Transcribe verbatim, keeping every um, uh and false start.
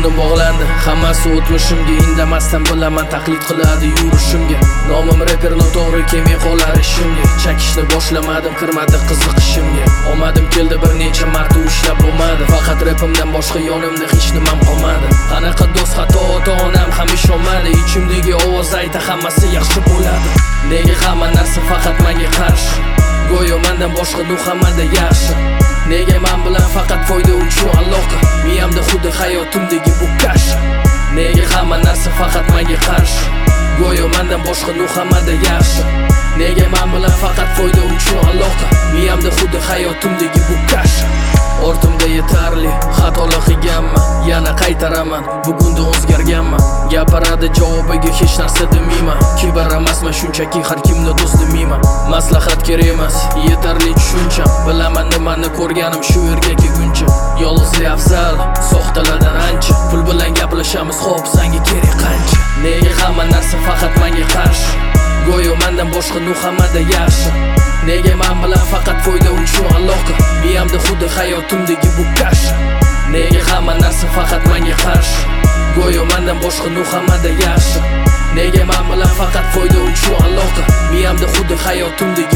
ko'nglim bog'landi, hammasi o'tmishimga. Indamasdan bilaman taqlid qiladi yurishimga. Nomim reper noto'g'ri kelmay qolar ishimga. Chakishni boshlamadim, kirmadi qiziqishimga. Omadim keldi bir necha marta ushlab bo'lmadi. Faqat rapimdan boshqa yonimda hech nimam qolmadi. Qanaqa do'st xato ota-onam ham ishonmadi. Ichimdagi ovoz ayta hammasi yaxshi bo'ladi. Nega hamma narsa faqat menga qarshi? Go'yo mendan boshqa du hammada yaxshi. Nega men bilan faqat foyda uchun aloqa? Miyamda xuddi hayotimdagi bu kasha. Nega hamma narsa faqat menga qarshi? Go'yo mendan boshqa du hammada yaxshi. Nega men bilan faqat foyda uchun aloqa? Miyamda xuddi hayotimdagi bu kasha. Ortimda yetarli xatolar qilganman, yana qaytaraman. Bugunda o'zgarganman. Gapiradi javobiga hech narsa demayman. Kibr emasman, shunchaki har kimni do'st demayman. Maslahat kerak emas, yetarli tushuncham. Bilaman nimani ko'rganim shu yerga kelguncha. Yolg'izlik afzal, soxtalardan ancha. Pul bilan gaplashamiz, xo'p, senga kerak qancha? Nega hamma narsa faqat menga qarshi? Go'yo mendan boshqa nu hammada yaxshi. Nega men bilan faqat foyda uchun aloqa? Miyamda xuddi hayotimdagi bu kasha. Nega hamma narsa faqat menga qarshi? Go'yo mendan boshqa nu hammada yaxshi. Nega men bilan faqat foyda uchun aloqa? Miyamda xuddi hayotimdagi